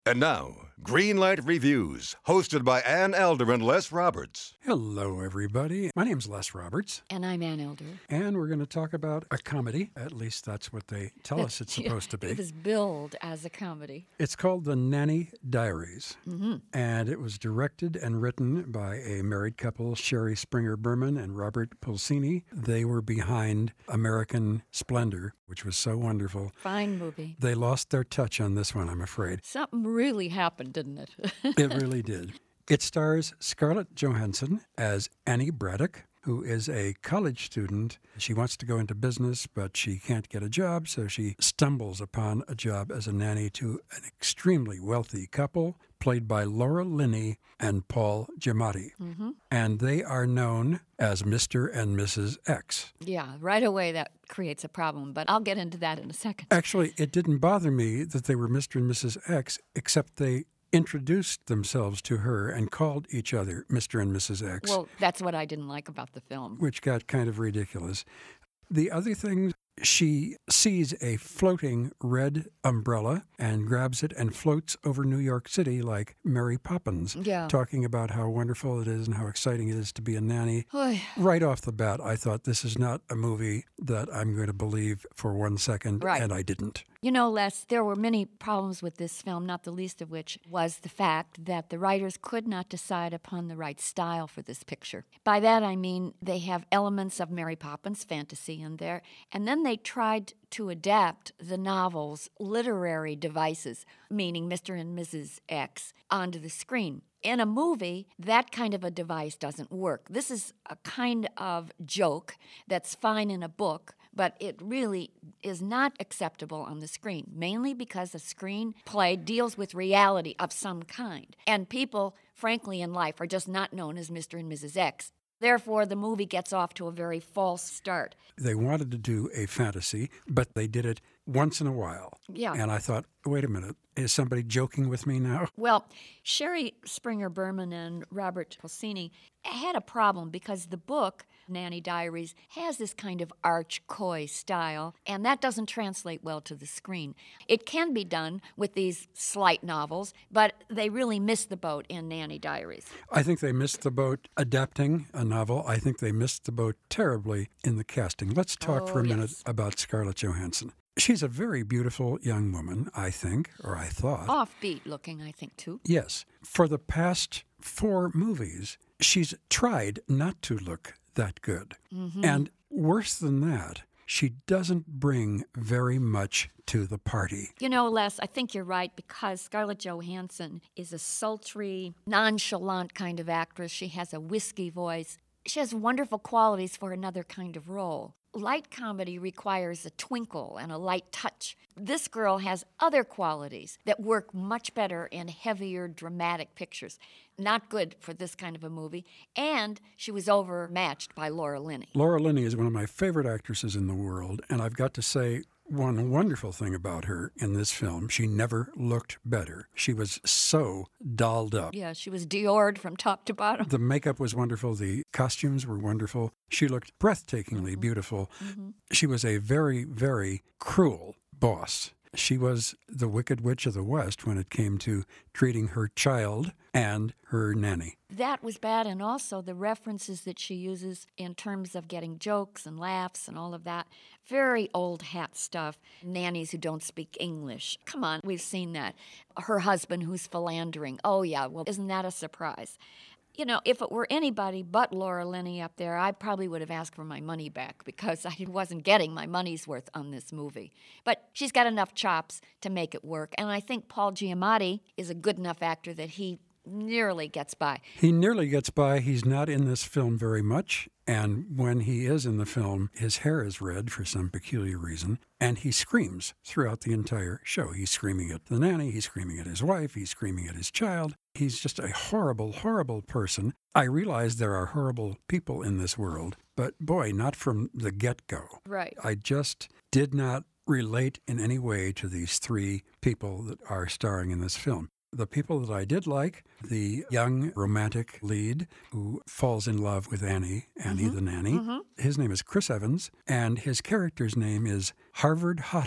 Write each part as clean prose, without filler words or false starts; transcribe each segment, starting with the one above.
And now, Greenlight Reviews, hosted by Ann Elder and Les Roberts. Hello, everybody. My name's Les Roberts. And I'm Ann Elder. And we're going to talk about a comedy. At least that's what they tell us it's supposed to be. It was billed as a comedy. It's called The Nanny Diaries. Mm-hmm. And it was directed and written by a married couple, Sherry Springer Berman and Robert Pulcini. They were behind American Splendor, which was so wonderful. Fine movie. They lost their touch on this one, I'm afraid. Something really happened, didn't it? It really did. It stars Scarlett Johansson as Annie Braddock, who is a college student. She wants to go into business, but she can't get a job, so she stumbles upon a job as a nanny to an extremely wealthy couple, played by Laura Linney and Paul Giamatti. Mm-hmm. And they are known as Mr. and Mrs. X. Yeah, right away that creates a problem, but I'll get into that in a second. Actually, it didn't bother me that they were Mr. and Mrs. X, except they introduced themselves to her and called each other Mr. and Mrs. X. Well, that's what I didn't like about the film. Which got kind of ridiculous. The other thing, she sees a floating red umbrella and grabs it and floats over New York City like Mary Poppins, talking about how wonderful it is and how exciting it is to be a nanny. Right off the bat, I thought this is not a movie that I'm going to believe for 1 second, and I didn't. You know, Les, there were many problems with this film, not the least of which was the fact that the writers could not decide upon the right style for this picture. By that I mean they have elements of Mary Poppins fantasy in there, and then they tried to adapt the novel's literary devices, meaning Mr. and Mrs. X, onto the screen. In a movie, that kind of a device doesn't work. This is a kind of joke that's fine in a book, but it really is not acceptable on the screen, mainly because a screenplay deals with reality of some kind. And people, frankly, in life are just not known as Mr. and Mrs. X. Therefore, the movie gets off to a very false start. They wanted to do a fantasy, but they did it once in a while. Yeah. And I thought, wait a minute, is somebody joking with me now? Well, Sherry Springer Berman and Robert Pulcini had a problem because the book, Nanny Diaries, has this kind of arch, coy style, and that doesn't translate well to the screen. It can be done with these slight novels, but they really missed the boat in Nanny Diaries. I think they missed the boat adapting a novel. I think they missed the boat terribly in the casting. Let's talk for a minute about Scarlett Johansson. She's a very beautiful young woman, I think, or I thought. Offbeat looking, I think, too. Yes. For the past 4 movies, she's tried not to look that good. Mm-hmm. And worse than that, she doesn't bring very much to the party. You know, Les, I think you're right because Scarlett Johansson is a sultry, nonchalant kind of actress. She has a whiskey voice. She has wonderful qualities for another kind of role. Light comedy requires a twinkle and a light touch. This girl has other qualities that work much better in heavier, dramatic pictures. Not good for this kind of a movie. And she was overmatched by Laura Linney. Laura Linney is one of my favorite actresses in the world, and I've got to say, one wonderful thing about her in this film, she never looked better. She was so dolled up. Yeah, she was Diored from top to bottom. The makeup was wonderful. The costumes were wonderful. She looked breathtakingly beautiful. Mm-hmm. She was a very, very cruel boss. She was the Wicked Witch of the West when it came to treating her child and her nanny. That was bad, and also the references that she uses in terms of getting jokes and laughs and all of that. Very old hat stuff. Nannies who don't speak English. Come on, we've seen that. Her husband who's philandering. Oh, yeah, well, isn't that a surprise? You know, if it were anybody but Laura Linney up there, I probably would have asked for my money back because I wasn't getting my money's worth on this movie. But she's got enough chops to make it work. And I think Paul Giamatti is a good enough actor that he nearly gets by. He nearly gets by. He's not in this film very much. And when he is in the film, his hair is red for some peculiar reason. And he screams throughout the entire show. He's screaming at the nanny. He's screaming at his wife. He's screaming at his child. He's just a horrible, horrible person. I realize there are horrible people in this world, but boy, not from the get-go. Right. I just did not relate in any way to these 3 people that are starring in this film. The people that I did like, the young romantic lead who falls in love with Annie the nanny. Mm-hmm. His name is Chris Evans, and his character's name is Harvard Hottie,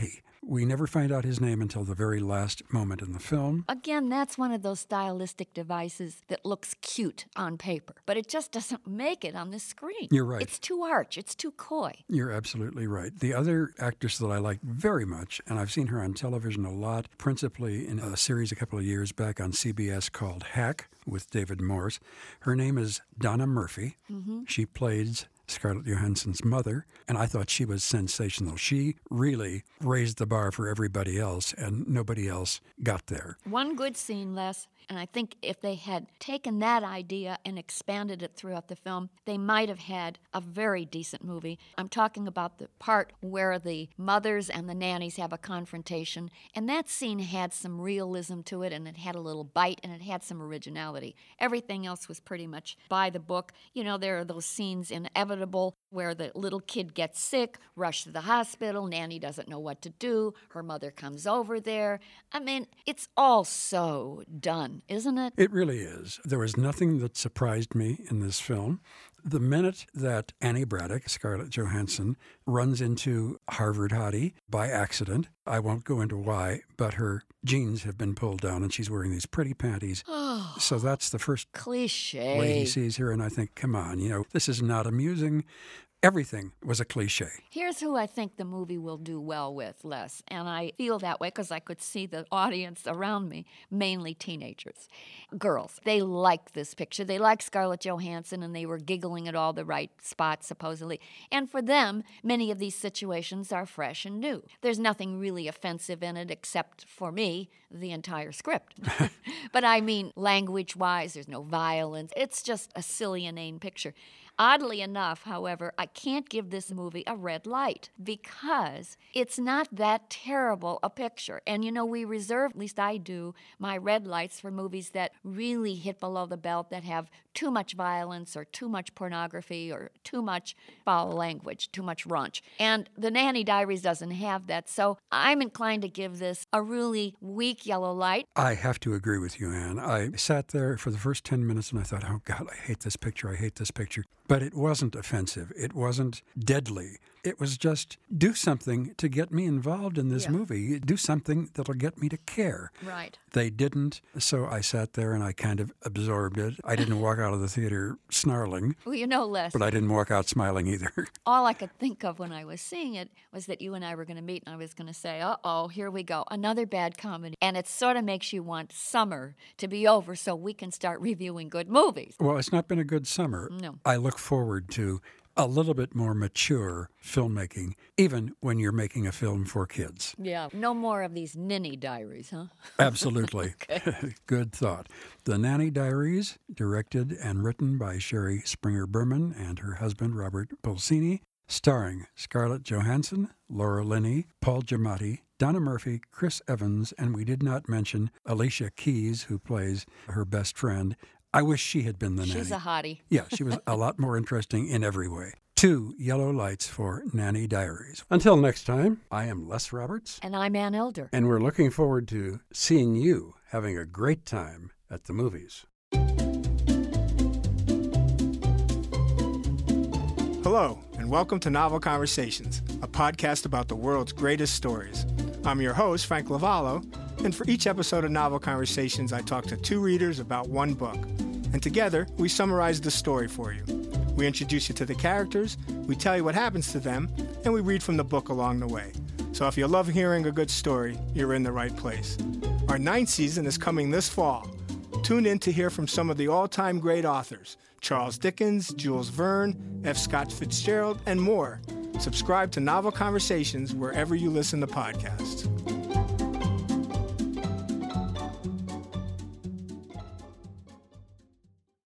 We never find out his name until the very last moment in the film. Again, that's one of those stylistic devices that looks cute on paper, but it just doesn't make it on the screen. You're right. It's too arch. It's too coy. You're absolutely right. The other actress that I like very much, and I've seen her on television a lot, principally in a series a couple of years back on CBS called Hack with David Morse. Her name is Donna Murphy. She plays Scarlett Johansson's mother, and I thought she was sensational. She really raised the bar for everybody else, and nobody else got there. One good scene, Les, and I think if they had taken that idea and expanded it throughout the film, they might have had a very decent movie. I'm talking about the part where the mothers and the nannies have a confrontation, and that scene had some realism to it, and it had a little bite, and it had some originality. Everything else was pretty much by the book. You know, there are those scenes inevitable where the little kid gets sick, rush to the hospital, nanny doesn't know what to do, her mother comes over there. I mean, it's all so done, isn't it? It really is. There was nothing that surprised me in this film. The minute that Annie Braddock, Scarlett Johansson, runs into Harvard Hottie by accident, I won't go into why, but her jeans have been pulled down and she's wearing these pretty panties. So that's the first Cliche. way he sees her, and I think, come on, this is not amusing. Everything was a cliche. Here's who I think the movie will do well with, Les, and I feel that way because I could see the audience around me, mainly teenagers, girls. They like this picture. They like Scarlett Johansson, and they were giggling at all the right spots, supposedly. And for them, many of these situations are fresh and new. There's nothing really offensive in it except, for me, the entire script. But I mean, language-wise, there's no violence. It's just a silly, inane picture. Oddly enough, however, I can't give this movie a red light because it's not that terrible a picture. And, we reserve, at least I do, my red lights for movies that really hit below the belt, that have too much violence or too much pornography or too much foul language, too much raunch. And The Nanny Diaries doesn't have that, so I'm inclined to give this a really weak yellow light. I have to agree with you, Anne. I sat there for the first 10 minutes and I thought, oh, God, I hate this picture. I hate this picture. But it wasn't offensive. It wasn't deadly. It was just do something to get me involved in this movie. Do something that'll get me to care. Right. They didn't, so I sat there and I kind of absorbed it. I didn't walk out of the theater snarling. Well, Les. But I didn't walk out smiling either. All I could think of when I was seeing it was that you and I were going to meet, and I was going to say, uh-oh, here we go, another bad comedy. And it sort of makes you want summer to be over so we can start reviewing good movies. Well, it's not been a good summer. No. I look forward to a little bit more mature filmmaking, even when you're making a film for kids. Yeah, no more of these Nanny Diaries, huh? Absolutely. Good thought. The Nanny Diaries, directed and written by Sherry Springer Berman and her husband, Robert Pulcini, starring Scarlett Johansson, Laura Linney, Paul Giamatti, Donna Murphy, Chris Evans, and we did not mention Alicia Keys, who plays her best friend. I wish she had been the nanny. She's a hottie. Yeah, she was a lot more interesting in every way. 2 yellow lights for Nanny Diaries. Until next time, I am Les Roberts. And I'm Ann Elder. And we're looking forward to seeing you having a great time at the movies. Hello, and welcome to Novel Conversations, a podcast about the world's greatest stories. I'm your host, Frank Lavallo, and for each episode of Novel Conversations, I talk to 2 readers about one book. And together, we summarize the story for you. We introduce you to the characters, we tell you what happens to them, and we read from the book along the way. So if you love hearing a good story, you're in the right place. Our 9th season is coming this fall. Tune in to hear from some of the all-time great authors, Charles Dickens, Jules Verne, F. Scott Fitzgerald, and more. Subscribe to Novel Conversations wherever you listen to podcasts.